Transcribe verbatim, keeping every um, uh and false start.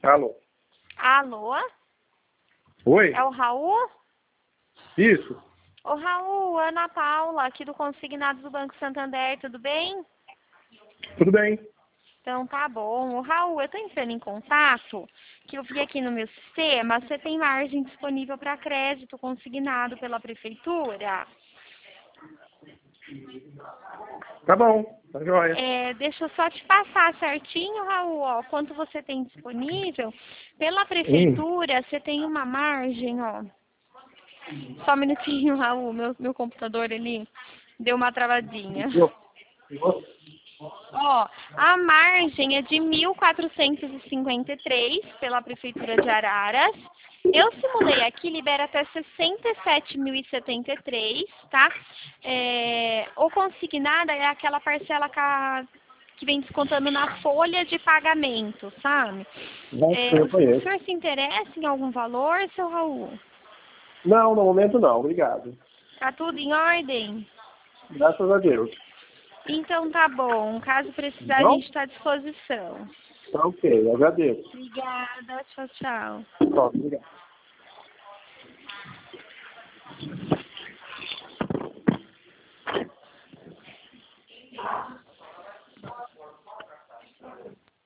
Alô? Alô? Oi? É o Raul? Isso. Ô Raul, Ana Paula, aqui do Consignado do Banco Santander, tudo bem? Tudo bem? Então tá bom. Ô Raul, eu tô entrando em contato, que eu vi aqui no meu sistema, você tem margem disponível para crédito consignado pela prefeitura? Tá bom, tá joia. É, deixa eu só te passar certinho, Raul, ó, quanto você tem disponível. Pela Hum. prefeitura, você tem uma margem, ó. Só um minutinho, Raul, meu, meu computador, ele deu uma travadinha. Ó, a margem é de mil quatrocentos e cinquenta e três pela Prefeitura de Araras. Eu simulei aqui, libera até sessenta e sete mil e setenta e três, tá? É, o consignada é aquela parcela que, a- que vem descontando na folha de pagamento, sabe? Não, É, eu o, o conheço. senhor se interessa em algum valor, seu Raul? Não, no momento não, obrigado. Tá tudo em ordem? Graças a Deus. Então tá bom. Caso precisar, a Não? gente está à disposição. Tá ok, eu agradeço. Obrigada. Tchau, tchau. Pronto, obrigado.